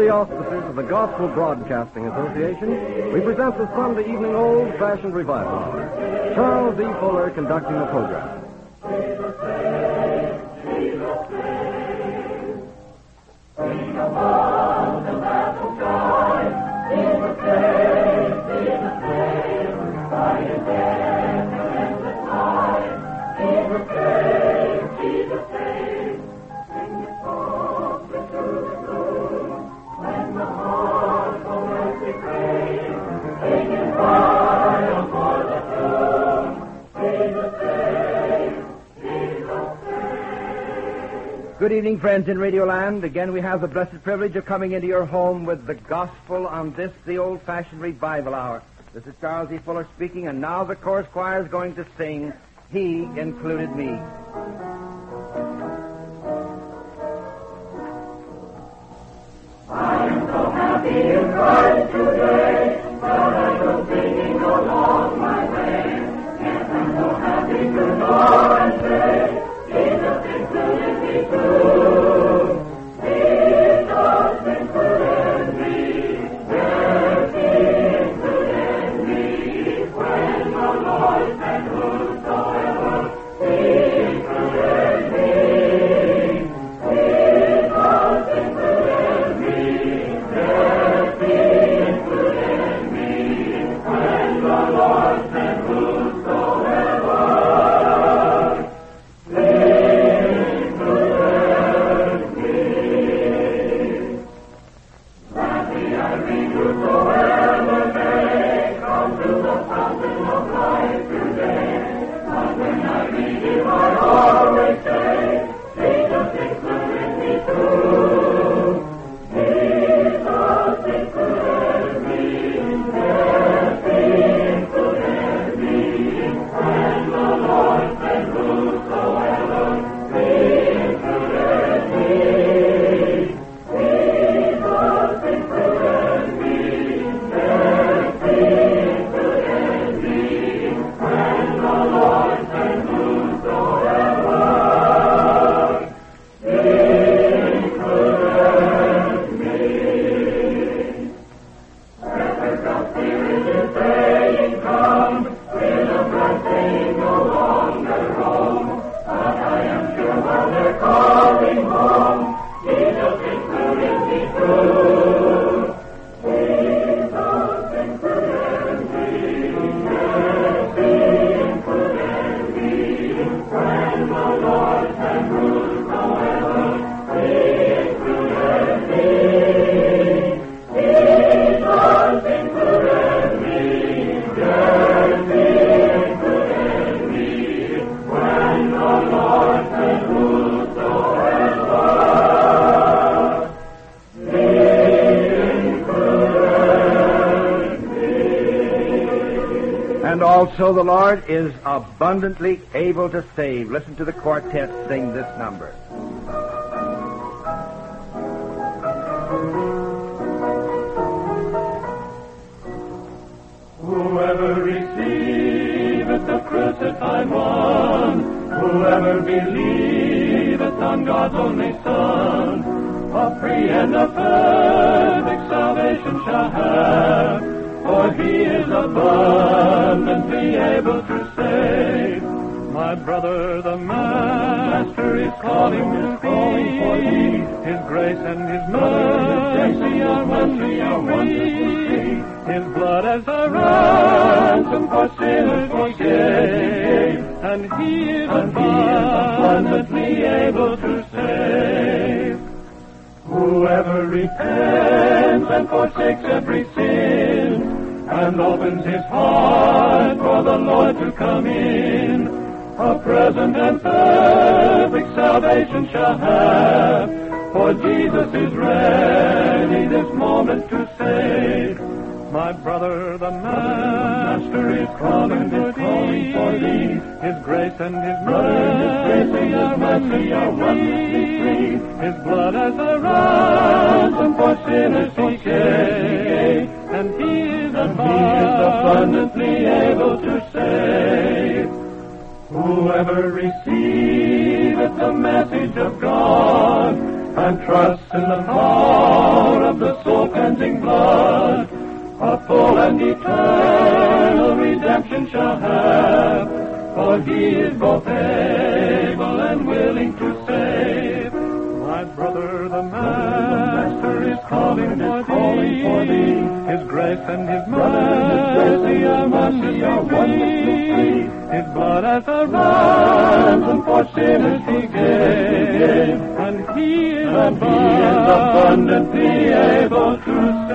the auspices of the Gospel Broadcasting Association, we present the Sunday evening old-fashioned revival hour. Charles E. Fuller conducting the program. Sing among the laugh of joy, Jesus saves, Jesus saves, by his death and endless life. Jesus saves, Jesus saves, sing the songs that through the gloom, when the heart for mercy craves, singing triumph for the tomb. Jesus saves, Jesus saves. Good evening, friends in Radioland. Again, we have the blessed privilege of coming into your home with the gospel on this, the old-fashioned revival hour. This is Charles E. Fuller speaking, and now the chorus choir is going to sing, He Included Me. I am so happy in Christ today, that I go singing along my way. Yes, I'm so happy to know and say, Jesus included me too. Jesus included me. Yes, He included me. When the Lord said whosoever, He included me. Jesus included me. Yes, He included me. When the Lord said whosoever, Also, the Lord is abundantly able to save. Listen to the quartet sing this number. Whoever receiveth the crucified one, whoever believeth on God's only Son, a free and a perfect salvation shall have. For He is abundantly able to save. My brother, the Master is calling for thee. His grace and His mercy are wonderfully free. His blood as a ransom for sinners He gave, and He is abundantly able to save. Whoever repents and forsakes every sin, and opens his heart for the Lord to come in, a present and perfect salvation shall have. For Jesus is ready this moment to save. My brother, the Master is calling for thee. His grace and His mercy are wonderfully free. His blood as a ransom for sinners He gave, and He is abundantly able to save. Whoever receiveth the message of God and trusts in the power of the soul-cleansing blood, a full and eternal redemption shall have, for he is both able and willing to save. My brother, the Master is calling for thee. His grace and his mercy are wonderfully free. His blood as a ransom for sinners he gave, and he is abundantly able to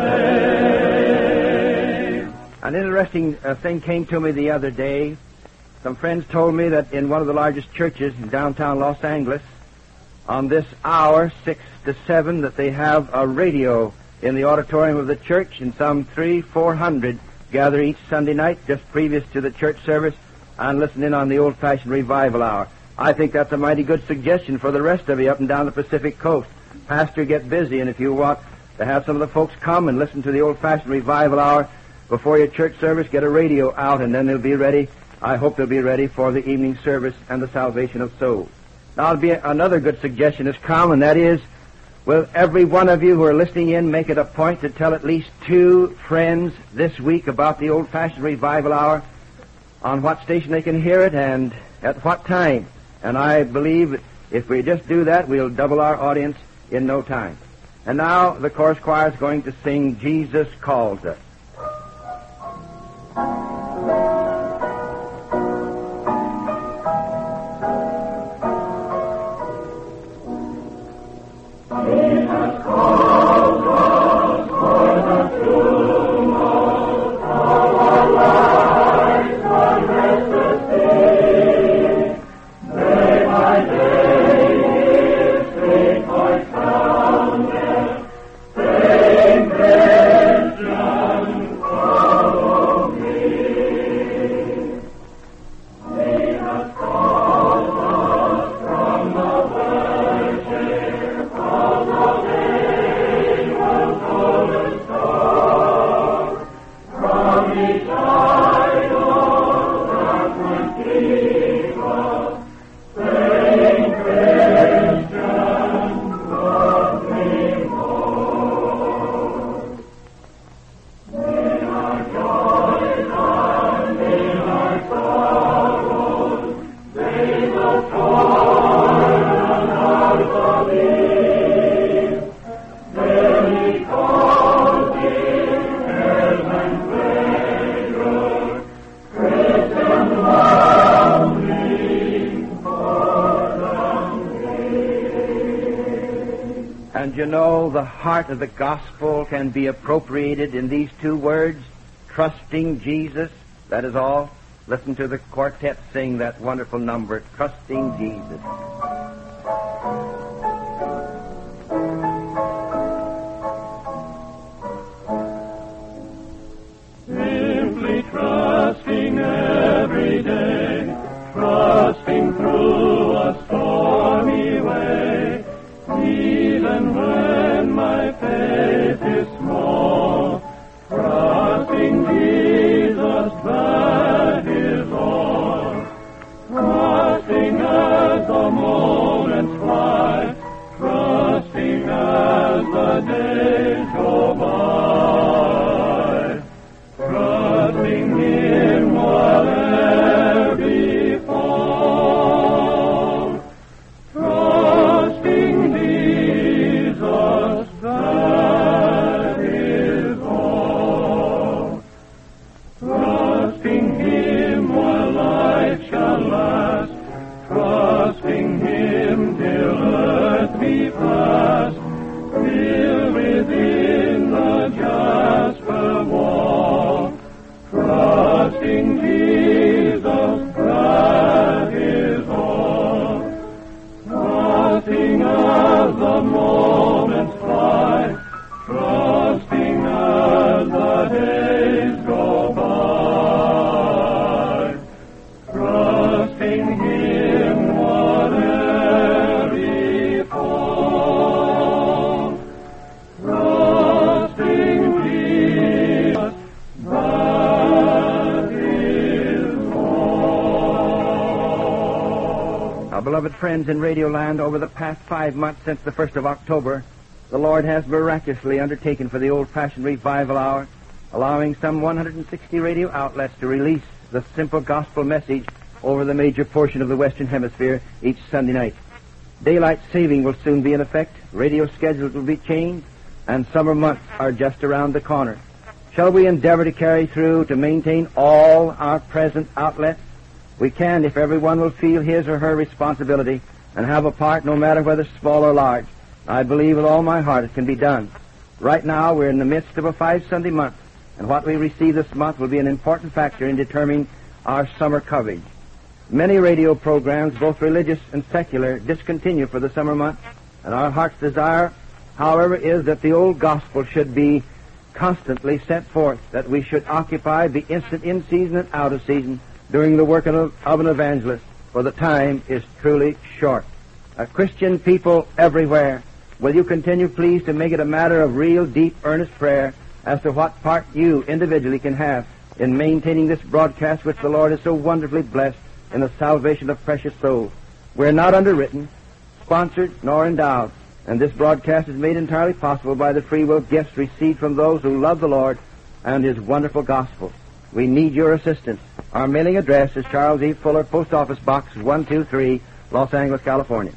save. An interesting thing came to me the other day. Some friends told me that in one of the largest churches in downtown Los Angeles, on this hour, 6 to 7, that they have a radio in the auditorium of the church, and some 300-400 gather each Sunday night just previous to the church service and listen in on the old-fashioned revival hour. I think that's a mighty good suggestion for the rest of you up and down the Pacific Coast. Pastor, get busy, and if you want to have some of the folks come and listen to the old-fashioned revival hour before your church service, get a radio out, and then they'll be ready. I hope they'll be ready for the evening service and the salvation of souls. Now, another good suggestion has come, and that is, will every one of you who are listening in make it a point to tell at least 2 friends this week about the old-fashioned revival hour, on what station they can hear it and at what time. And I believe if we just do that, we'll double our audience in no time. And now the chorus choir is going to sing Jesus Calls Us. You know, the heart of the gospel can be appropriated in these 2 words, trusting Jesus. That is all. Listen to the quartet sing that wonderful number, Trusting Jesus. Simply trusting every day, trusting through a stormy way, even when my faith is small, trusting Jesus, that is all. Trusting as the moments fly, trusting as the days go by, trusting Him whatever befall, trusting Jesus, that is all. Trusting Him while life shall last, trusting Him till earth be past, till within the jasper wall, trusting Jesus, that is all. Trusting as the moments fly, trusting as the days go by, trusting Him whatever befall, trusting Jesus, that is all. Our beloved friends in Radio Land, over the past 5 months since the 1st of October, the Lord has miraculously undertaken for the old-fashioned revival hour, allowing some 160 radio outlets to release the simple gospel message over the major portion of the Western Hemisphere each Sunday night. Daylight saving will soon be in effect, radio schedules will be changed, and summer months are just around the corner. Shall we endeavor to carry through to maintain all our present outlets? We can if everyone will feel his or her responsibility and have a part no matter whether small or large. I believe with all my heart it can be done. Right now we're in the midst of a 5-Sunday month, and what we receive this month will be an important factor in determining our summer coverage. Many radio programs, both religious and secular, discontinue for the summer months, and our heart's desire, however, is that the old gospel should be constantly set forth, that we should occupy the instant in season and out of season during the work of an evangelist, for the time is truly short. Christian people everywhere, will you continue, please, to make it a matter of real, deep, earnest prayer as to what part you individually can have in maintaining this broadcast which the Lord has so wonderfully blessed in the salvation of precious souls. We're not underwritten, sponsored, nor endowed, and this broadcast is made entirely possible by the free will gifts received from those who love the Lord and His wonderful gospel. We need your assistance. Our mailing address is Charles E. Fuller, Post Office Box 123, Los Angeles, California.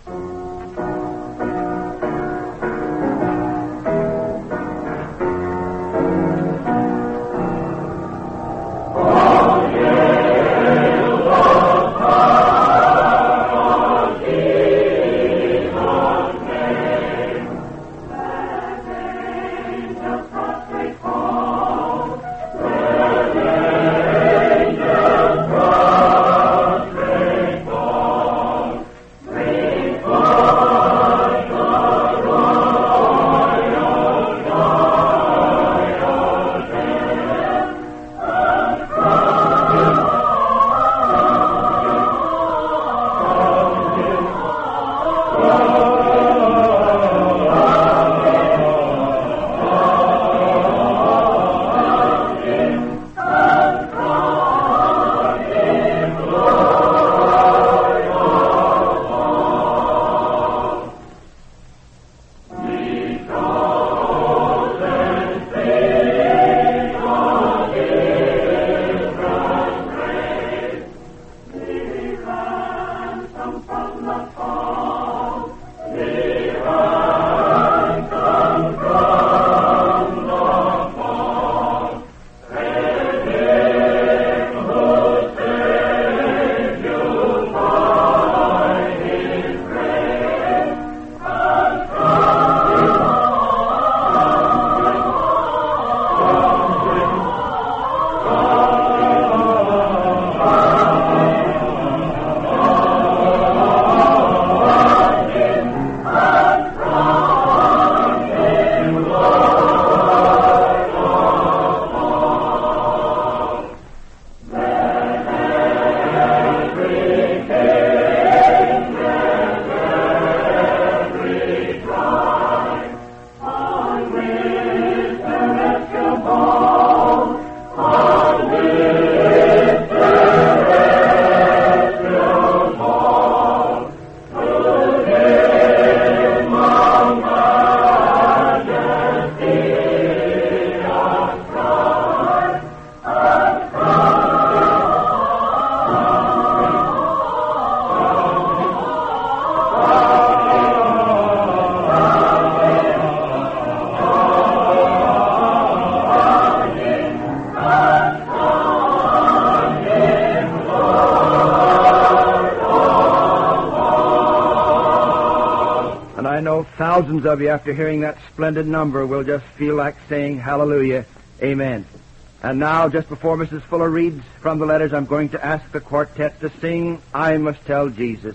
Thousands of you, after hearing that splendid number, will just feel like saying hallelujah, amen. And now, just before Mrs. Fuller reads from the letters, I'm going to ask the quartet to sing I Must Tell Jesus.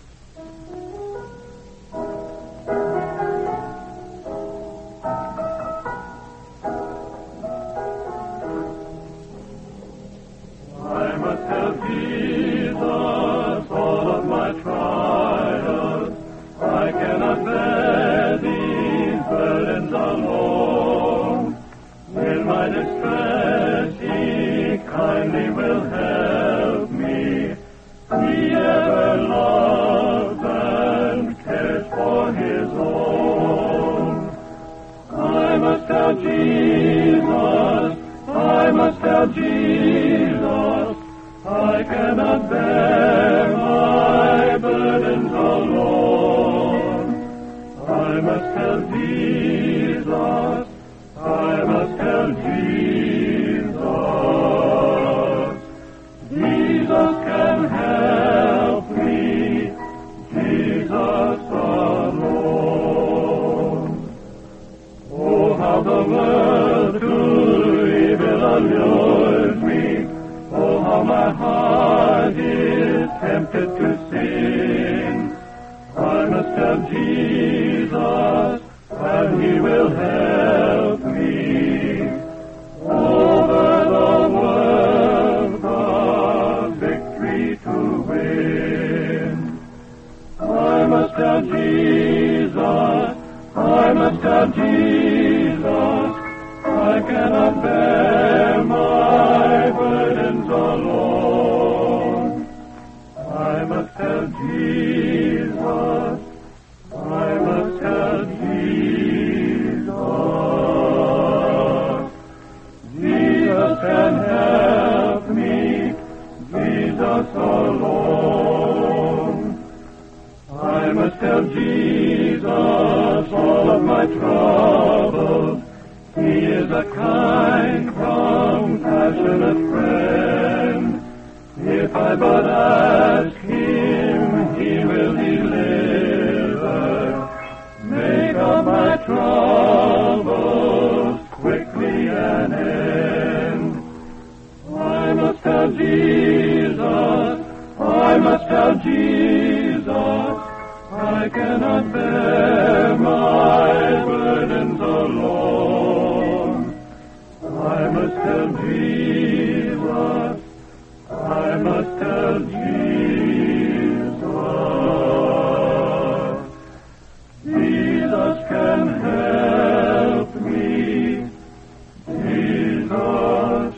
I must tell Jesus all of my trials. I cannot bear these burdens alone. In my distress, He kindly will help me. He ever loves and cares for His own. tell Jesus, I must tell Jesus, I cannot bear my burdens alone. I must tell Jesus, I must tell Jesus. Jesus can help me, Jesus alone. Oh, how the world to evil allures me. Oh, how my heart is tempted to sin. I must tell Jesus, and He will help me. Over the world, the victory to win. I must tell Jesus, I must tell Jesus, I cannot bear my burdens alone. I must tell Jesus, I must tell Jesus. Jesus can help me, Jesus alone. I must tell Jesus all of my troubles. He is a kind, compassionate friend. If I but ask Him, He will deliver. Make of my troubles quickly an end. I must tell Jesus, I must tell Jesus, I cannot bear my burdens alone. I must tell Jesus, I must tell Jesus. Jesus can help me, Jesus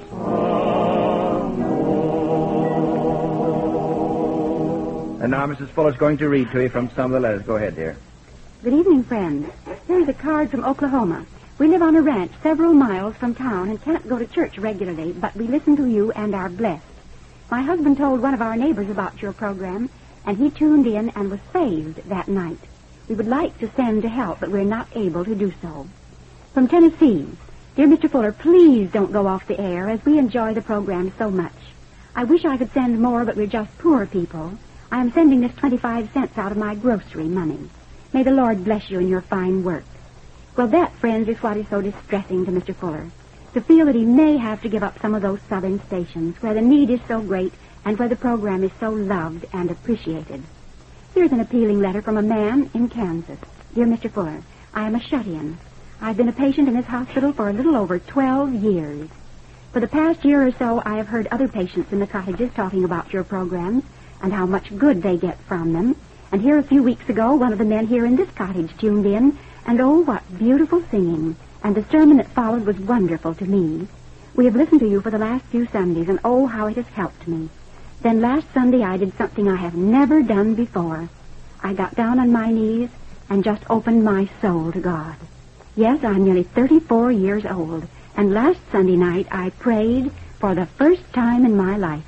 alone. And now Mrs. Fuller's going to read to you from some of the letters. Go ahead, dear. Good evening, friends. Here's a card from Oklahoma. We live on a ranch several miles from town and can't go to church regularly, but we listen to you and are blessed. My husband told one of our neighbors about your program, and he tuned in and was saved that night. We would like to send to help, but we're not able to do so. From Tennessee, dear Mr. Fuller, please don't go off the air, as we enjoy the program so much. I wish I could send more, but we're just poor people. I am sending this 25 cents out of my grocery money. May the Lord bless you in your fine work. Well, that, friends, is what is so distressing to Mr. Fuller. To feel that he may have to give up some of those southern stations where the need is so great and where the program is so loved and appreciated. Here's an appealing letter from a man in Kansas. Dear Mr. Fuller, I am a shut-in. I've been a patient in this hospital for a little over 12 years. For the past year or so, I have heard other patients in the cottages talking about your programs and how much good they get from them. And here a few weeks ago, one of the men here in this cottage tuned in, and oh, what beautiful singing. And the sermon that followed was wonderful to me. We have listened to you for the last few Sundays, and oh, how it has helped me. Then last Sunday I did something I have never done before. I got down on my knees and just opened my soul to God. Yes, I'm nearly 34 years old, and last Sunday night I prayed for the first time in my life.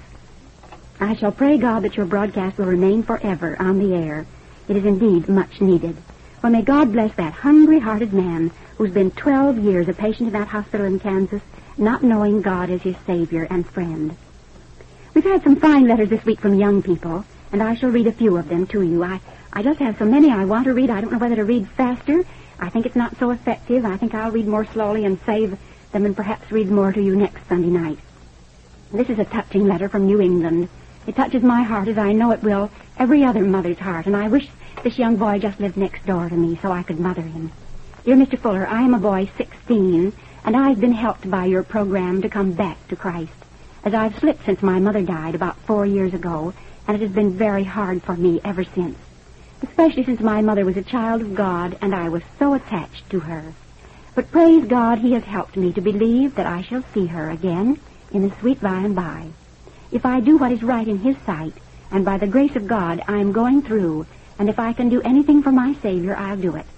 I shall pray God that your broadcast will remain forever on the air. It is indeed much needed. Well, may God bless that hungry-hearted man who's been 12 years a patient in that hospital in Kansas, not knowing God as his Savior and friend. We've had some fine letters this week from young people, and I shall read a few of them to you. I just have so many I want to read. I don't know whether to read faster. I think it's not so effective. I think I'll read more slowly and save them and perhaps read more to you next Sunday night. This is a touching letter from New England. It touches my heart, as I know it will every other mother's heart, and I wish this young boy just lived next door to me so I could mother him. Dear Mr. Fuller, I am a boy 16, and I've been helped by your program to come back to Christ, as I've slipped since my mother died about 4 years ago, and it has been very hard for me ever since, especially since my mother was a child of God, and I was so attached to her. But praise God, He has helped me to believe that I shall see her again in the sweet by and by. If I do what is right in His sight, and by the grace of God I am going through, and if I can do anything for my Savior, I'll do it.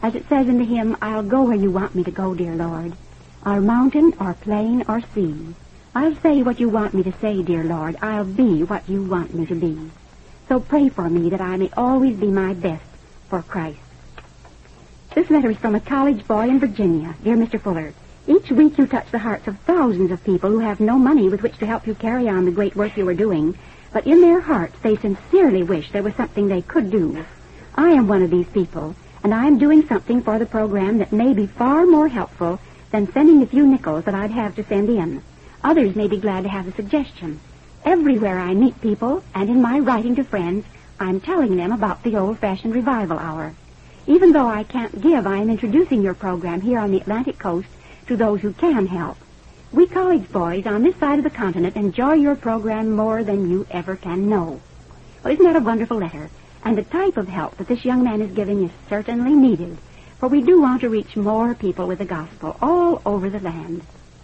As it says in the hymn, I'll go where you want me to go, dear Lord, or mountain or plain or sea. I'll say what you want me to say, dear Lord. I'll be what you want me to be. So pray for me that I may always be my best for Christ. This letter is from a college boy in Virginia. Dear Mr. Fuller, each week you touch the hearts of thousands of people who have no money with which to help you carry on the great work you are doing, but in their hearts they sincerely wish there was something they could do. I am one of these people, and I am doing something for the program that may be far more helpful than sending the few nickels that I'd have to send in. Others may be glad to have a suggestion. Everywhere I meet people, and in my writing to friends, I'm telling them about the old-fashioned revival hour. Even though I can't give, I am introducing your program here on the Atlantic coast to those who can help. We college boys on this side of the continent enjoy your program more than you ever can know. Well, isn't that a wonderful letter? And the type of help that this young man is giving is certainly needed, for we do want to reach more people with the gospel all over the land.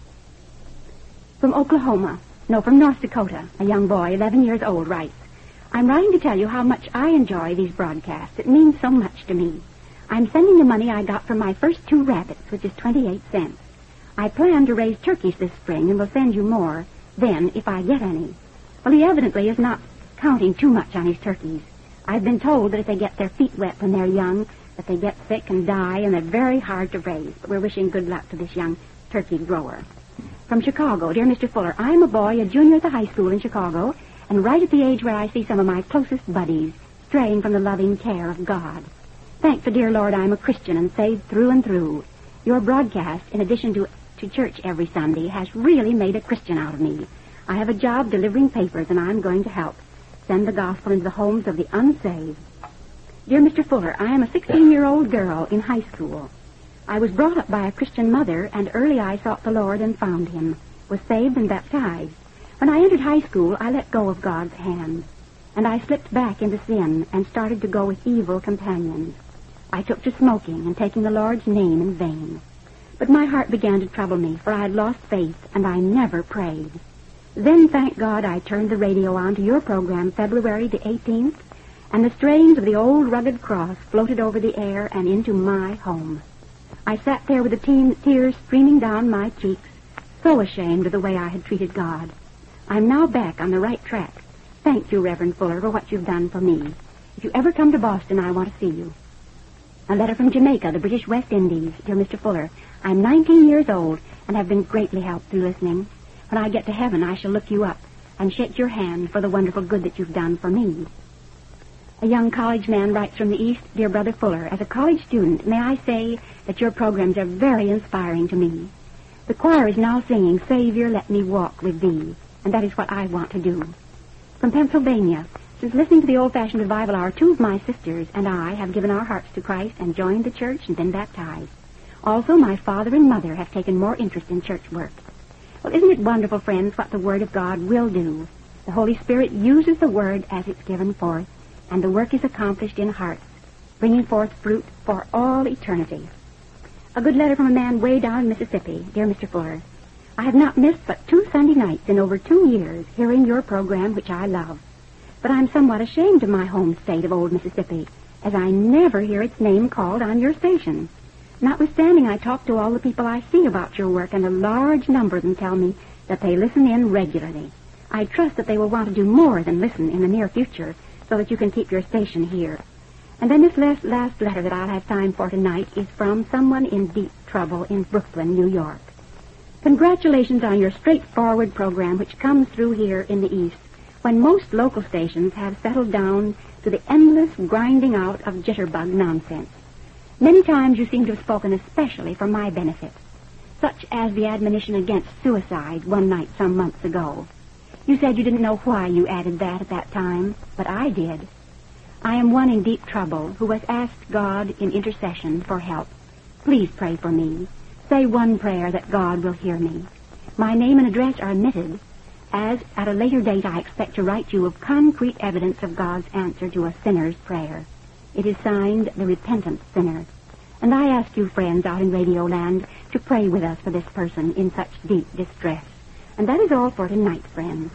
From North Dakota, a young boy, 11 years old, writes, I'm writing to tell you how much I enjoy these broadcasts. It means so much to me. I'm sending the money I got from my first 2 rabbits, which is 28 cents. I plan to raise turkeys this spring and will send you more then if I get any. Well, he evidently is not counting too much on his turkeys. I've been told that if they get their feet wet when they're young, that they get sick and die, and they're very hard to raise. But we're wishing good luck to this young turkey grower. From Chicago, dear Mr. Fuller, I'm a boy, a junior at the high school in Chicago, and right at the age where I see some of my closest buddies straying from the loving care of God. Thank the dear Lord I'm a Christian and saved through and through. Your broadcast, in addition to church every Sunday, has really made a Christian out of me. I have a job delivering papers, and I'm going to help send the gospel into the homes of the unsaved. Dear Mr. Fuller, I am a 16-year-old girl in high school. I was brought up by a Christian mother, and early I sought the Lord and found him, was saved and baptized. When I entered high school, I let go of God's hand, and I slipped back into sin and started to go with evil companions. I took to smoking and taking the Lord's name in vain. But my heart began to trouble me, for I had lost faith, and I never prayed. Then, thank God, I turned the radio on to your program February the 18th, and the strains of the old rugged cross floated over the air and into my home. I sat there with the tears streaming down my cheeks, so ashamed of the way I had treated God. I'm now back on the right track. Thank you, Reverend Fuller, for what you've done for me. If you ever come to Boston, I want to see you. A letter from Jamaica, the British West Indies. Dear Mr. Fuller, I'm 19 years old and have been greatly helped through listening. When I get to heaven, I shall look you up and shake your hand for the wonderful good that you've done for me. A young college man writes from the East, Dear Brother Fuller, as a college student, may I say that your programs are very inspiring to me. The choir is now singing, Savior, Let Me Walk With Thee, and that is what I want to do. From Pennsylvania, since listening to the old-fashioned revival hour, 2 of my sisters and I have given our hearts to Christ and joined the church and been baptized. Also, my father and mother have taken more interest in church work. Well, isn't it wonderful, friends, what the Word of God will do? The Holy Spirit uses the Word as it's given forth, and the work is accomplished in hearts, bringing forth fruit for all eternity. A good letter from a man way down in Mississippi. Dear Mr. Fuller, I have not missed but 2 Sunday nights in over 2 years hearing your program, which I love. But I'm somewhat ashamed of my home state of old Mississippi, as I never hear its name called on your station. Notwithstanding, I talk to all the people I see about your work, and a large number of them tell me that they listen in regularly. I trust that they will want to do more than listen in the near future, so that you can keep your station here. And then this last letter that I'll have time for tonight is from someone in deep trouble in Brooklyn, New York. Congratulations on your straightforward program, which comes through here in the East, when most local stations have settled down to the endless grinding out of jitterbug nonsense. Many times you seem to have spoken especially for my benefit, such as the admonition against suicide one night some months ago. You said you didn't know why you added that at that time, but I did. I am one in deep trouble who has asked God in intercession for help. Please pray for me. Say one prayer that God will hear me. My name and address are omitted, as at a later date I expect to write you of concrete evidence of God's answer to a sinner's prayer. It is signed, The Repentant Sinner. And I ask you, friends out in Radio Land, to pray with us for this person in such deep distress. And that is all for tonight, friends.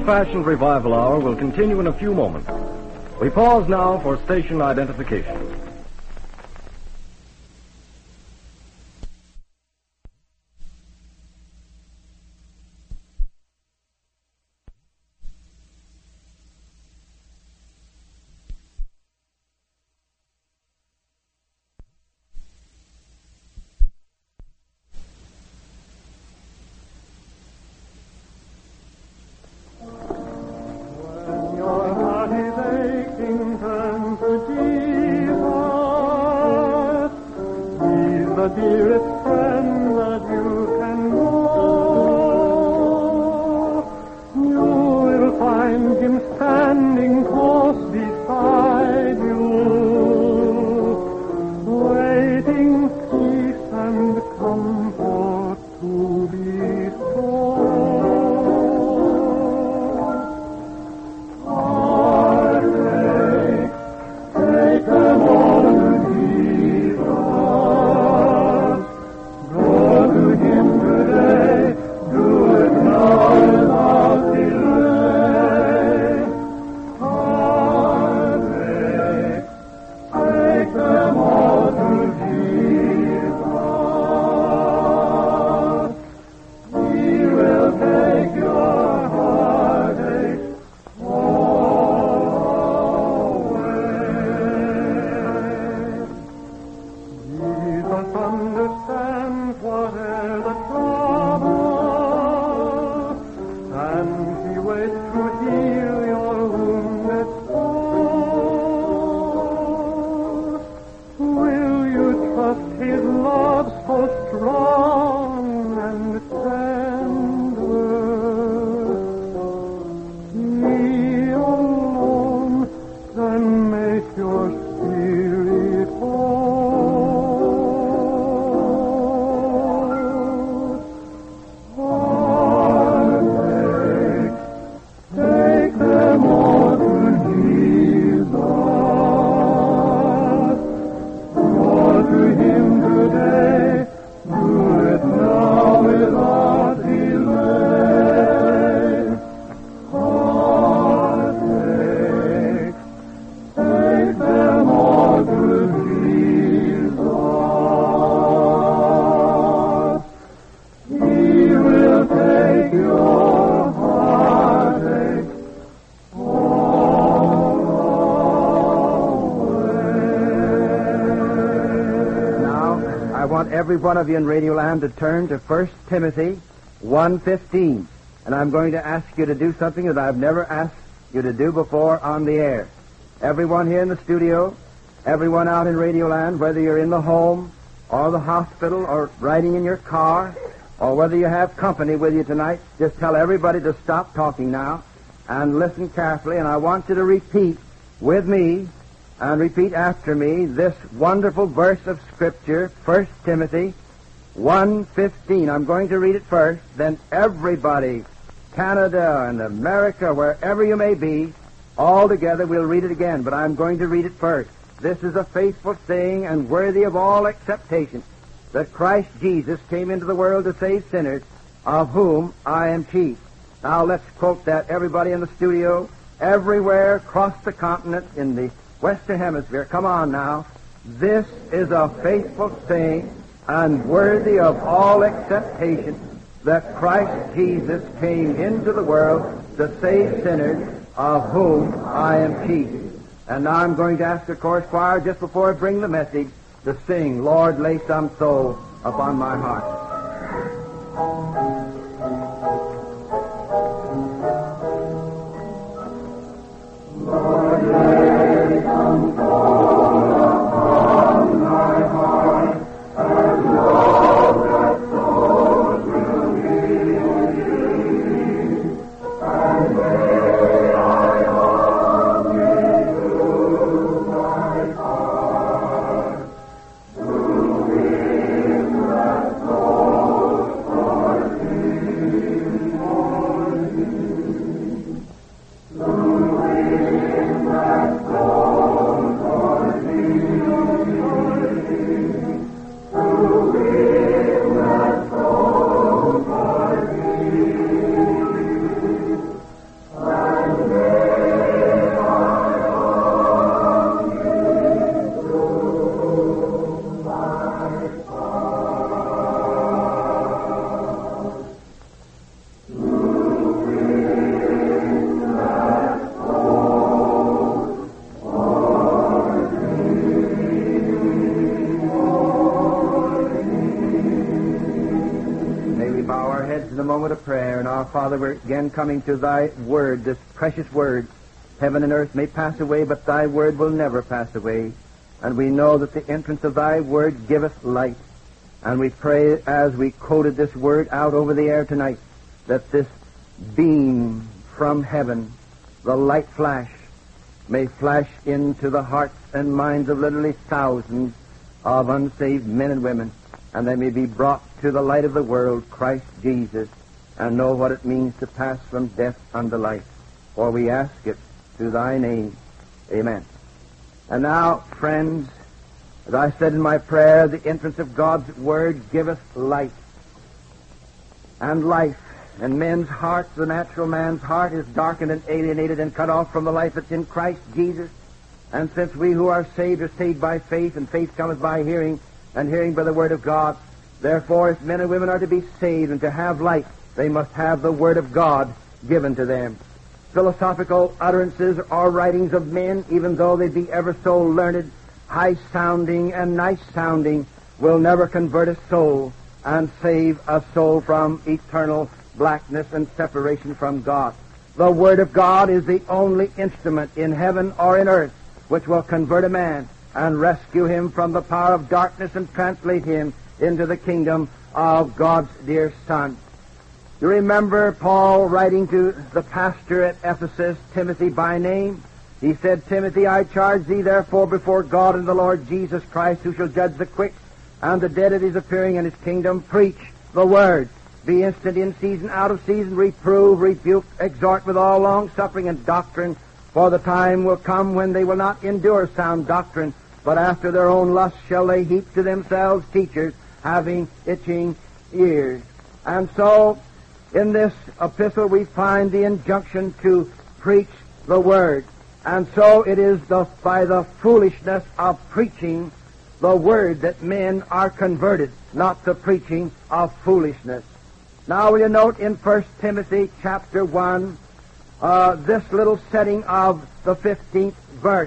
old-fashioned revival hour will continue in a few moments. We pause now for station identification. Every one of you in Radioland to turn to 1 Timothy 1:15. And I'm going to ask you to do something that I've never asked you to do before on the air. Everyone here in the studio, everyone out in Radioland, whether you're in the home or the hospital or riding in your car or whether you have company with you tonight, just tell everybody to stop talking now and listen carefully. And I want you to repeat with me and repeat after me this wonderful verse of Scripture, 1 Timothy 1:15. I'm going to read it first, then everybody, Canada and America, wherever you may be, all together we'll read it again, but I'm going to read it first. This is a faithful saying and worthy of all acceptation, that Christ Jesus came into the world to save sinners, of whom I am chief. Now let's quote that, everybody in the studio, everywhere across the continent, in the Western Hemisphere. Come on now. This is a faithful saying and worthy of all acceptation, that Christ Jesus came into the world to save sinners, of whom I am chief. And now I'm going to ask the chorus choir, just before I bring the message, to sing, Lord, lay some soul upon my heart. Lord, lay some soul upon my heart, and love that souls will heal, and may I humbly do my part to win that soul for Thee, for Thee, to win that moment of prayer. And our Father, we're again coming to thy word, this precious word. Heaven and earth may pass away, but thy word will never pass away. And we know that the entrance of thy word giveth light. And we pray, as we quoted this word out over the air tonight, that this beam from heaven, the light flash, may flash into the hearts and minds of literally thousands of unsaved men and women, and they may be brought to the light of the world, Christ Jesus, and know what it means to pass from death unto life. For we ask it through thy name. Amen. And now, friends, as I said in my prayer, the entrance of God's word giveth light and life. And men's hearts, the natural man's heart, is darkened and alienated and cut off from the life that's in Christ Jesus. And since we who are saved by faith, and faith cometh by hearing, and hearing by the word of God, therefore, if men and women are to be saved and to have light, they must have the word of God given to them. Philosophical utterances or writings of men, even though they be ever so learned, high-sounding and nice-sounding, will never convert a soul and save a soul from eternal blackness and separation from God. The Word of God is the only instrument in heaven or in earth which will convert a man and rescue him from the power of darkness and translate him into the kingdom of God's dear Son. You remember Paul writing to the pastor at Ephesus, Timothy by name? He said, Timothy, I charge thee therefore before God and the Lord Jesus Christ, who shall judge the quick and the dead at his appearing in his kingdom, preach the word. Be instant in season, out of season, reprove, rebuke, exhort with all long-suffering and doctrine, for the time will come when they will not endure sound doctrine, but after their own lusts shall they heap to themselves teachers, having itching ears. And so, in this epistle we find the injunction to preach the word. And so it is by the foolishness of preaching the word that men are converted, not the preaching of foolishness. Now will you note in 1 Timothy chapter 1, this little setting of the 15th verse,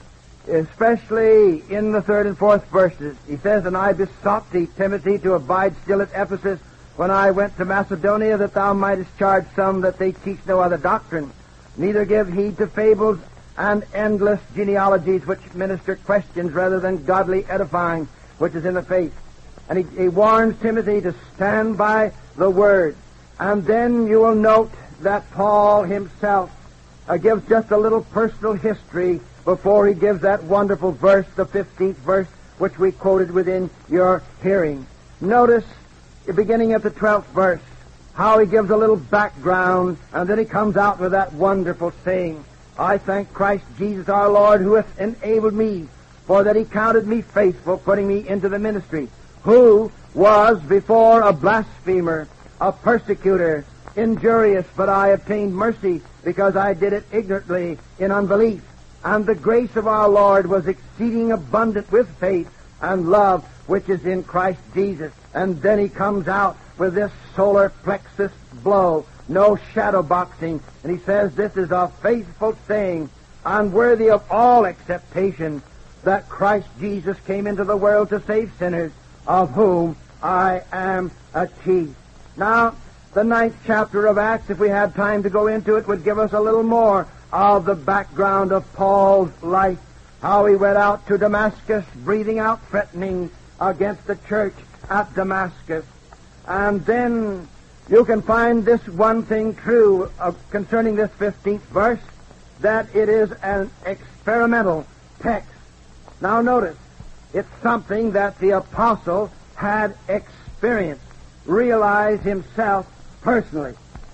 especially in the 3rd and 4th verses. He says, And I besought thee, Timothy, to abide still at Ephesus when I went to Macedonia, that thou mightest charge some that they teach no other doctrine, neither give heed to fables and endless genealogies which minister questions rather than godly edifying, which is in the faith. And he warns Timothy to stand by the word. And then you will note that Paul himself gives just a little personal history before he gives that wonderful verse, the 15th verse, which we quoted within your hearing. Notice, beginning at the 12th verse, how he gives a little background, and then he comes out with that wonderful saying, I thank Christ Jesus our Lord, who hath enabled me, for that he counted me faithful, putting me into the ministry, who was before a blasphemer, a persecutor, injurious, but I obtained mercy, because I did it ignorantly in unbelief. And the grace of our Lord was exceeding abundant with faith and love, which is in Christ Jesus. And then he comes out with this solar plexus blow, no shadow boxing, and he says, this is a faithful saying, unworthy of all acceptation, that Christ Jesus came into the world to save sinners, of whom I am a chief. Now, the 9th chapter of Acts, if we had time to go into it, would give us a little more of the background of Paul's life, how he went out to Damascus, breathing out threatening against the church at Damascus. And then you can find this one thing true concerning this 15th verse, that it is an experimental text. Now notice, it's something that the apostle had experienced, realized himself personally,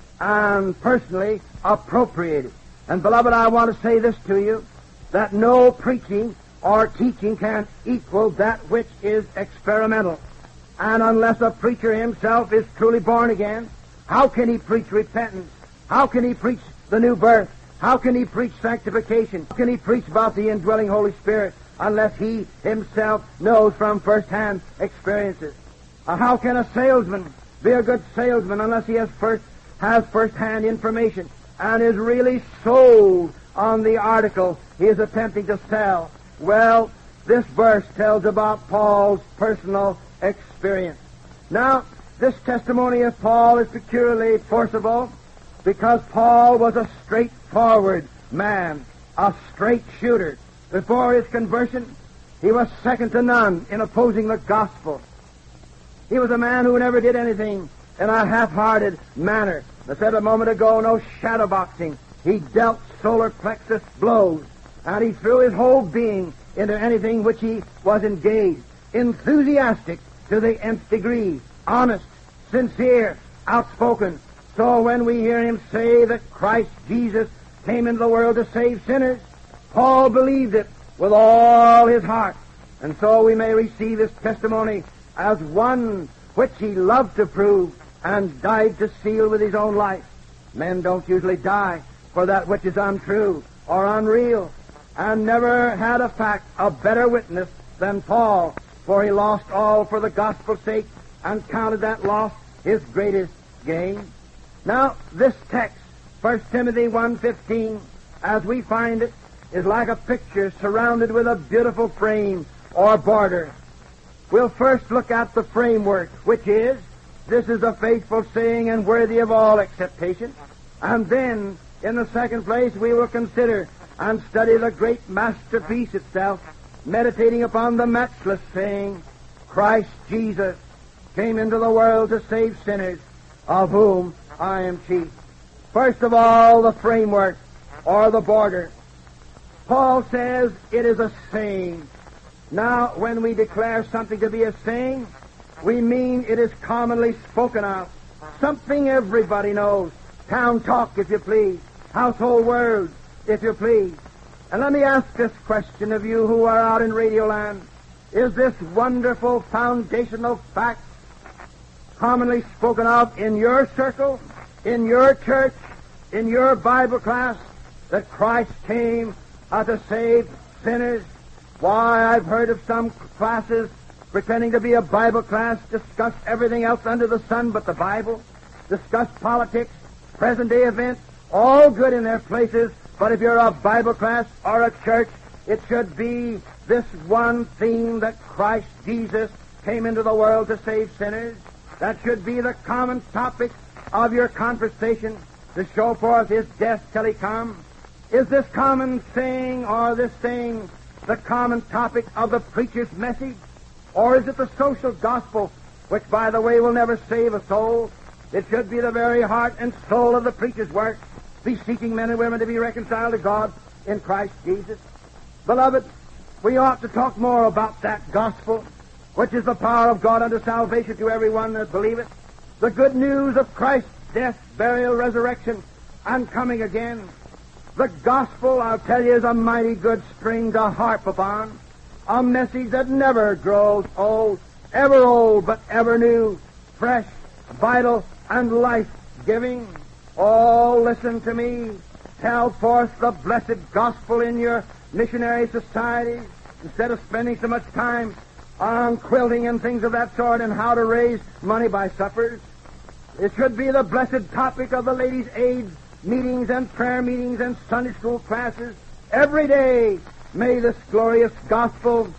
and personally appropriated. And beloved, I want to say this to you, that no preaching or teaching can equal that which is experimental. And unless a preacher himself is truly born again, how can he preach repentance? How can he preach the new birth? How can he preach sanctification? How can he preach about the indwelling Holy Spirit unless he himself knows from first-hand experiences? How can a salesman be a good salesman unless he has first-hand information and is really sold on the article he is attempting to sell? Well, this verse tells about Paul's personal experience. Now, This testimony of Paul is peculiarly forcible because Paul was a straightforward man, a straight shooter. Before his conversion, he was second to none in opposing the gospel. He was a man who never did anything in a half-hearted manner. I said a moment ago, no shadow boxing. He dealt solar plexus blows, and he threw his whole being into anything which he was engaged. Enthusiastic to the nth degree, honest, sincere, outspoken. So when we hear him say that Christ Jesus came into the world to save sinners, Paul believed it with all his heart. And so we may receive his testimony as one which he loved to prove and died to seal with his own life. Men don't usually die for that which is untrue or unreal, and never had a fact a better witness than Paul, for he lost all for the gospel's sake and counted that loss his greatest gain. Now, this text, 1 Timothy 1:15, as we find it, is like a picture surrounded with a beautiful frame or border. We'll first look at the framework, which is, this is a faithful saying and worthy of all acceptation. And then, in the second place, we will consider and study the great masterpiece itself, meditating upon the matchless saying, Christ Jesus came into the world to save sinners, of whom I am chief. First of all, the framework, or the border. Paul says it is a saying. Now, when we declare something to be a saying, we mean it is commonly spoken of. Something everybody knows. Town talk, if you please. Household words, if you please. And let me ask this question of you who are out in Radio Land. Is this wonderful foundational fact commonly spoken of in your circle, in your church, in your Bible class, that Christ came to save sinners? Why, I've heard of some classes pretending to be a Bible class, discuss everything else under the sun but the Bible, discuss politics, present-day events, all good in their places, but if you're a Bible class or a church, it should be this one theme that Christ Jesus came into the world to save sinners. That should be the common topic of your conversation, to show forth his death till he come. Is this common saying or this saying the common topic of the preacher's message? Or is it the social gospel, which, by the way, will never save a soul? It should be the very heart and soul of the preacher's work, beseeching men and women to be reconciled to God in Christ Jesus. Beloved, we ought to talk more about that gospel, which is the power of God unto salvation to everyone that believeth. The good news of Christ's death, burial, resurrection, and coming again. The gospel, I'll tell you, is a mighty good string to harp upon. A message that never grows old, but ever new, fresh, vital, and life-giving. Oh, listen to me. Tell forth the blessed gospel in your missionary societies, instead of spending so much time on quilting and things of that sort and how to raise money by suppers. It should be the blessed topic of the ladies' aid meetings and prayer meetings and Sunday school classes. Every day, may this glorious gospel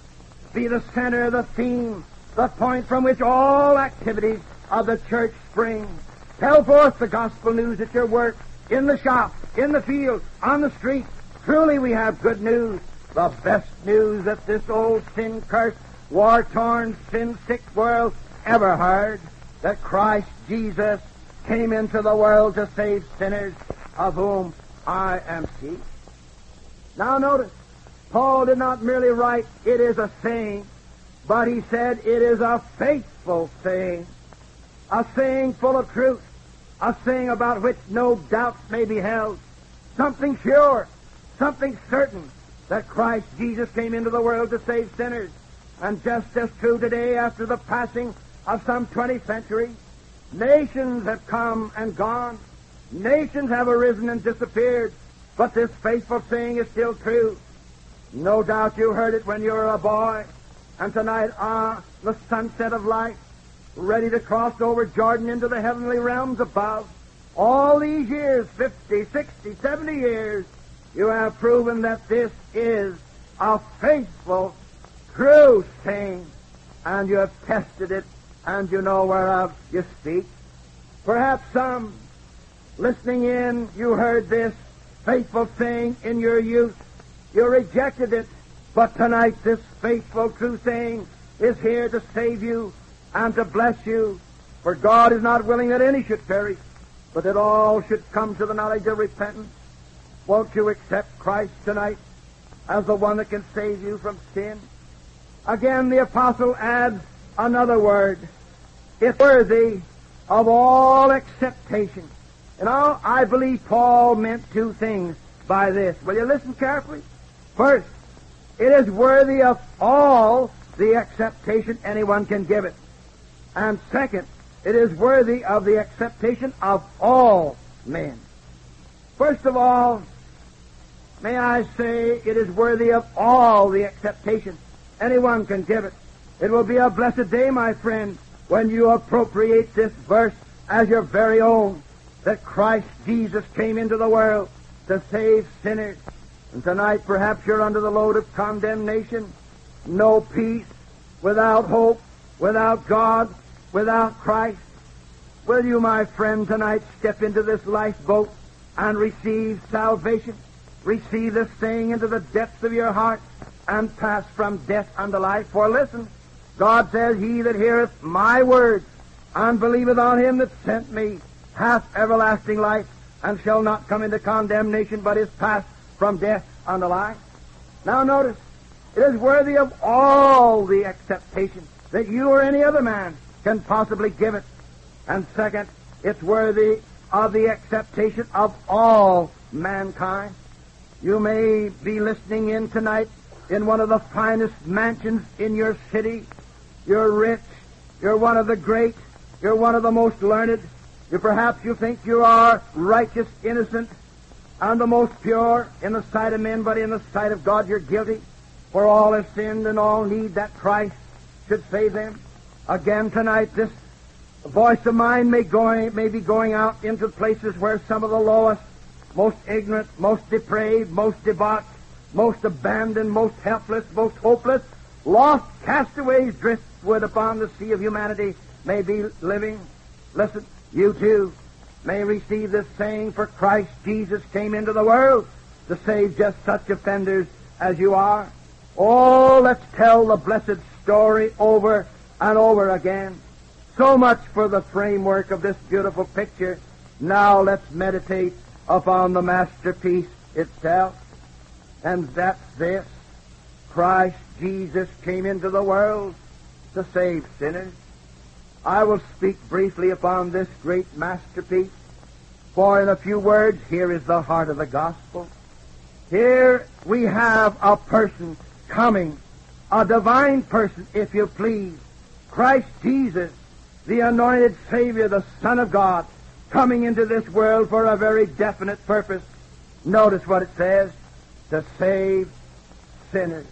be the center, the theme, the point from which all activities of the church spring. Tell forth the gospel news at your work, in the shop, in the field, on the street. Truly we have good news, the best news that this old sin-cursed, war-torn, sin-sick world ever heard, that Christ Jesus came into the world to save sinners, of whom I am chief. Now notice, Paul did not merely write, it is a saying, but he said it is a faithful saying, a saying full of truth, a saying about which no doubts may be held, something sure, something certain, that Christ Jesus came into the world to save sinners. And just as true today, after the passing of some 20 centuries, nations have come and gone, nations have arisen and disappeared, but this faithful saying is still true. No doubt you heard it when you were a boy, and tonight, the sunset of life, ready to cross over Jordan into the heavenly realms above. All these years, 50, 60, 70 years, you have proven that this is a faithful, true saying, and you have tested it and you know whereof you speak. Perhaps some listening in, you heard this faithful saying in your youth. You rejected it, but tonight this faithful, true saying is here to save you and to bless you. For God is not willing that any should perish, but that all should come to the knowledge of repentance. Won't you accept Christ tonight as the one that can save you from sin? Again, the apostle adds another word. It's worthy of all acceptation. And I believe Paul meant two things by this. Will you listen carefully? First, it is worthy of all the acceptation anyone can give it. And second, it is worthy of the acceptation of all men. First of all, may I say it is worthy of all the acceptation anyone can give it. It will be a blessed day, my friend, when you appropriate this verse as your very own, that Christ Jesus came into the world to save sinners. And tonight perhaps you're under the load of condemnation, no peace, without hope, without God, without Christ. Will you, my friend, tonight step into this lifeboat and receive salvation? Receive this thing into the depths of your heart and pass from death unto life. For listen, God says, He that heareth my words and believeth on Him that sent me hath everlasting life, and shall not come into condemnation, but is passed from death unto life. Now notice, it is worthy of all the acceptation that you or any other man can possibly give it. And second, it's worthy of the acceptation of all mankind. You may be listening in tonight in one of the finest mansions in your city. You're rich. You're one of the great. You're one of the most learned. Perhaps you think you are righteous, innocent, and the most pure in the sight of men, but in the sight of God you're guilty. For all have sinned and all need that Christ should save them. Again tonight, this voice of mine may be going out into places where some of the lowest, most ignorant, most depraved, most debauched, most abandoned, most helpless, most hopeless, lost castaways driftwood upon the sea of humanity may be living. Listen, you too may receive this saying, for Christ Jesus came into the world to save just such offenders as you are. Oh, let's tell the blessed story over and over again. So much for the framework of this beautiful picture. Now let's meditate upon the masterpiece itself. And that's this. Christ Jesus came into the world to save sinners. I will speak briefly upon this great masterpiece, for in a few words, here is the heart of the gospel. Here we have a person coming, a divine person, if you please, Christ Jesus, the anointed Savior, the Son of God, coming into this world for a very definite purpose. Notice what it says, to save sinners.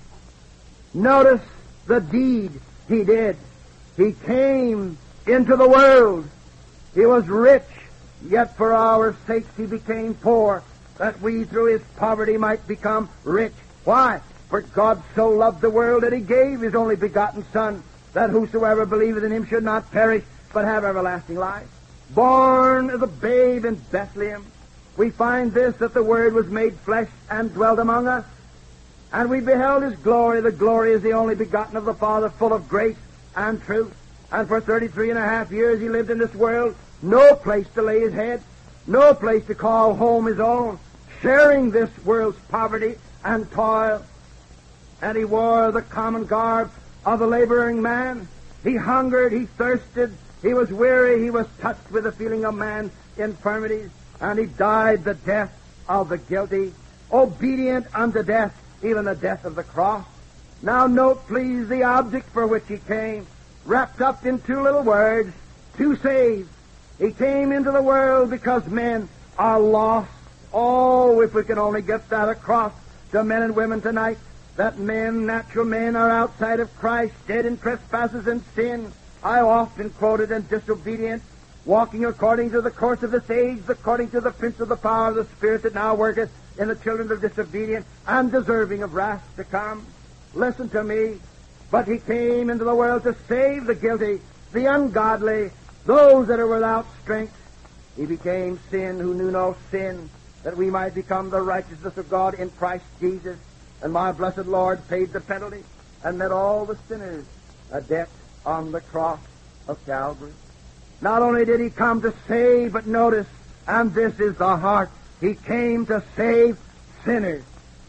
Notice the deed He did. He came into the world. He was rich, yet for our sakes He became poor, that we through His poverty might become rich. Why? For God so loved the world that He gave His only begotten Son, that whosoever believeth in Him should not perish, but have everlasting life. Born as a babe in Bethlehem, we find this, that the Word was made flesh and dwelt among us. And we beheld His glory. The glory is the only begotten of the Father, full of grace and truth. And for 33.5 years He lived in this world, no place to lay His head, no place to call home His own, sharing this world's poverty and toil. And He wore the common garb of the laboring man. He hungered, He thirsted, He was weary, He was touched with the feeling of man's infirmities, and He died the death of the guilty, obedient unto death, even the death of the cross. Now note, please, the object for which He came, wrapped up in two little words, to save. He came into the world because men are lost. Oh, if we could only get that across to men and women tonight, that men, natural men, are outside of Christ, dead in trespasses and sin. I often quoted, and disobedient, walking according to the course of this age, according to the prince of the power of the Spirit that now worketh in the children of disobedience, and deserving of wrath to come. Listen to me. But He came into the world to save the guilty, the ungodly, those that are without strength. He became sin who knew no sin, that we might become the righteousness of God in Christ Jesus. And my blessed Lord paid the penalty and met all the sinners a debt on the cross of Calvary. Not only did he come to save, but notice, and this is the heart, he came to save sinners,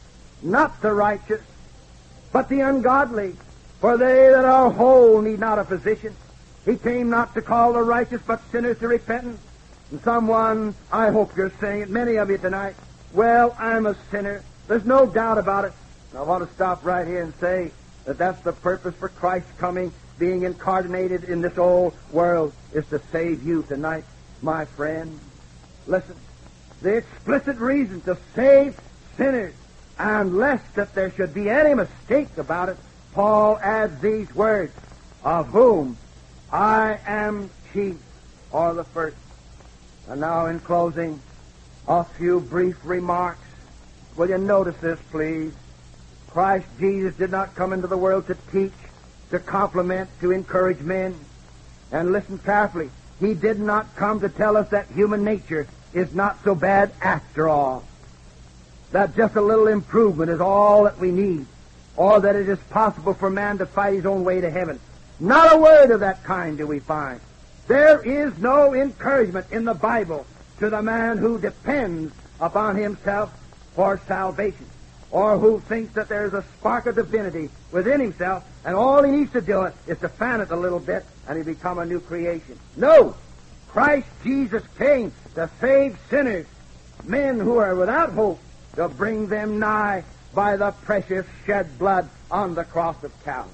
not the righteous, but the ungodly. For they that are whole need not a physician. He came not to call the righteous, but sinners to repentance. And someone, I hope you're saying it, many of you tonight, well, I'm a sinner. There's no doubt about it. And I want to stop right here and say that that's the purpose for Christ's coming, being incarnated in this old world, is to save you tonight, my friend. Listen, the explicit reason to save sinners, and lest that there should be any mistake about it, Paul adds these words, of whom I am chief, or the first. And now in closing, a few brief remarks. Will you notice this, please? Christ Jesus did not come into the world to teach, to compliment, to encourage men. And listen carefully. He did not come to tell us that human nature is not so bad after all. That just a little improvement is all that we need. Or that it is possible for man to fight his own way to heaven. Not a word of that kind do we find. There is no encouragement in the Bible to the man who depends upon himself for salvation, or who thinks that there's a spark of divinity within himself, and all he needs to do is to fan it a little bit, and he become a new creation. No! Christ Jesus came to save sinners, men who are without hope, to bring them nigh by the precious shed blood on the cross of Calvary.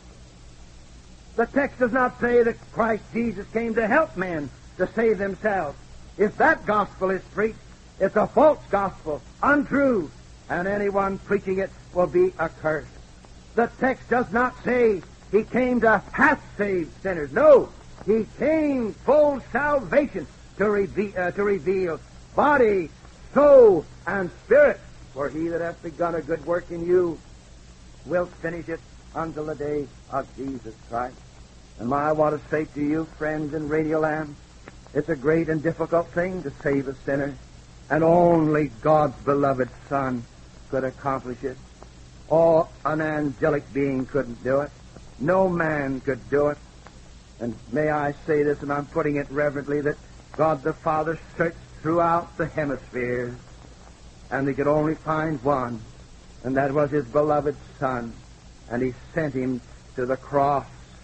The text does not say that Christ Jesus came to help men to save themselves. If that gospel is preached, it's a false gospel, untrue, and anyone preaching it will be accursed. The text does not say he came to half save sinners. No, he came full salvation to reveal body, soul, and spirit. For he that hath begun a good work in you will finish it until the day of Jesus Christ. And I want to say to you, friends in Radioland, it's a great and difficult thing to save a sinner, and only God's beloved Son could accomplish it. Oh, an angelic being couldn't do it. No man could do it. And may I say this, and I'm putting it reverently, that God the Father searched throughout the hemispheres, and he could only find one, and that was his beloved Son, and he sent him to the cross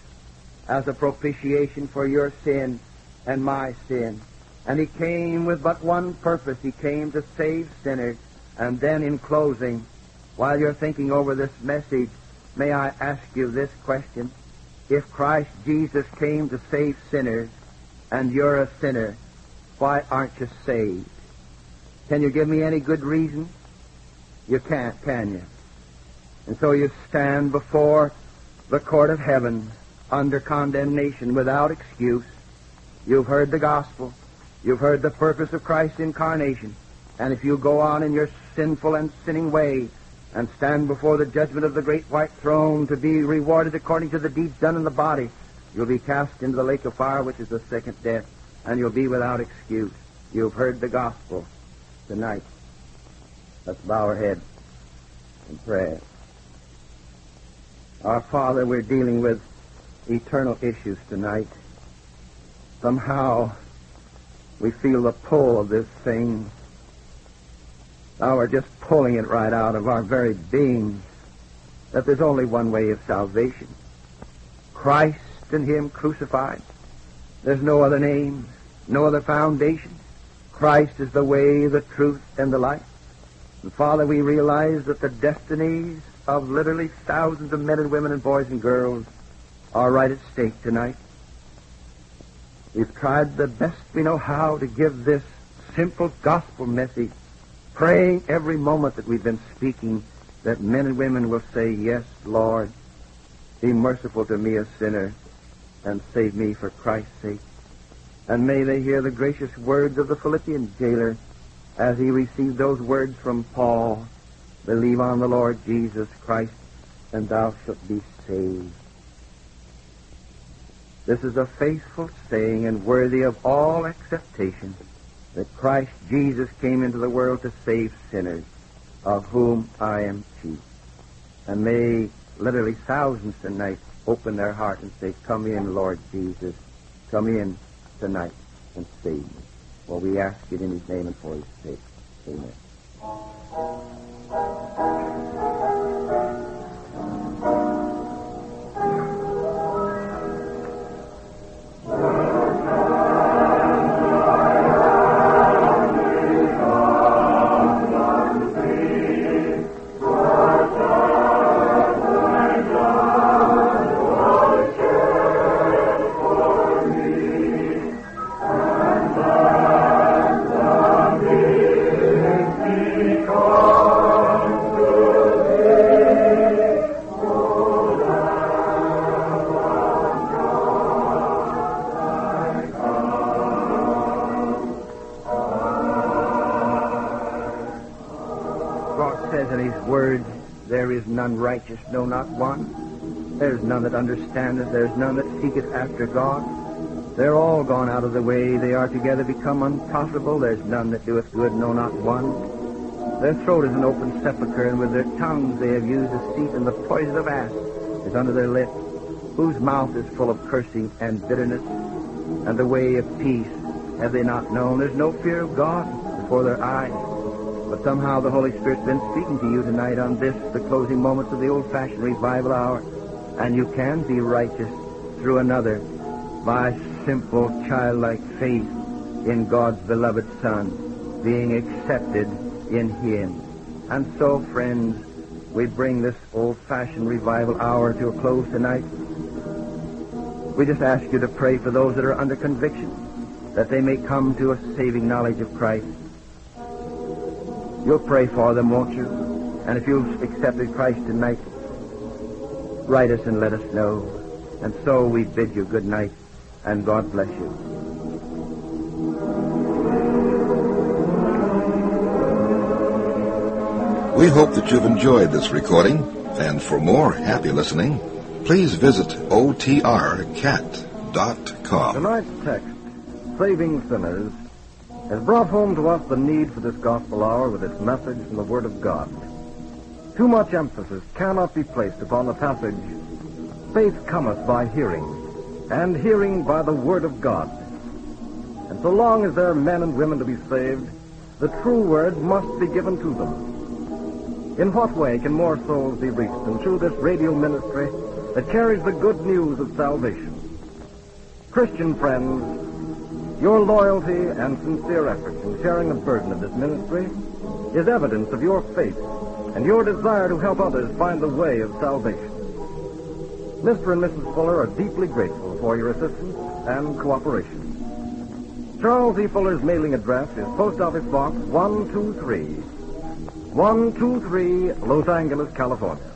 as a propitiation for your sin and my sin. And he came with but one purpose. He came to save sinners. And then in closing, while you're thinking over this message, may I ask you this question? If Christ Jesus came to save sinners, and you're a sinner, why aren't you saved? Can you give me any good reason? You can't, can you? And so you stand before the court of heaven under condemnation without excuse. You've heard the gospel. You've heard the purpose of Christ's incarnation. And if you go on in your sinful and sinning way and stand before the judgment of the great white throne to be rewarded according to the deeds done in the body, you'll be cast into the lake of fire, which is the second death, and you'll be without excuse. You've heard the gospel tonight. Let's bow our heads in prayer. Our Father, we're dealing with eternal issues tonight. Somehow we feel the pull of this thing. Now we're just pulling it right out of our very being, that there's only one way of salvation. Christ and him crucified. There's no other name, no other foundation. Christ is the way, the truth, and the life. And Father, we realize that the destinies of literally thousands of men and women and boys and girls are right at stake tonight. We've tried the best we know how to give this simple gospel message, praying every moment that we've been speaking that men and women will say, yes, Lord, be merciful to me, a sinner, and save me for Christ's sake. And may they hear the gracious words of the Philippian jailer as he received those words from Paul, believe on the Lord Jesus Christ, and thou shalt be saved. This is a faithful saying and worthy of all acceptation, that Christ Jesus came into the world to save sinners, of whom I am chief. And may literally thousands tonight open their heart and say, come in, Lord Jesus. Come in tonight and save me. Well, we ask it in his name and for his sake. Amen. There is none righteous, no, not one. There's none that understandeth, there's none that seeketh after God. They're all gone out of the way, they are together become unprofitable. There's none that doeth good, no, not one. Their throat is an open sepulchre, and with their tongues they have used deceit, and the poison of asp is under their lips, whose mouth is full of cursing and bitterness, and the way of peace have they not known. There's no fear of God before their eyes. But somehow the Holy Spirit's been speaking to you tonight on this, the closing moments of the old-fashioned revival hour. And you can be righteous through another by simple, childlike faith in God's beloved Son, being accepted in Him. And so, friends, we bring this old-fashioned revival hour to a close tonight. We just ask you to pray for those that are under conviction, that they may come to a saving knowledge of Christ. You'll pray for them, won't you? And if you've accepted Christ tonight, write us and let us know. And so we bid you good night, and God bless you. We hope that you've enjoyed this recording, and for more happy listening, please visit otrcat.com. Tonight's text, Saving Sinners, has brought home to us the need for this gospel hour with its message from the Word of God. Too much emphasis cannot be placed upon the passage, faith cometh by hearing, and hearing by the Word of God. And so long as there are men and women to be saved, the true Word must be given to them. In what way can more souls be reached than through this radio ministry that carries the good news of salvation? Christian friends, your loyalty and sincere effort in sharing the burden of this ministry is evidence of your faith and your desire to help others find the way of salvation. Mr. and Mrs. Fuller are deeply grateful for your assistance and cooperation. Charles E. Fuller's mailing address is Post Office Box 123, Los Angeles, California.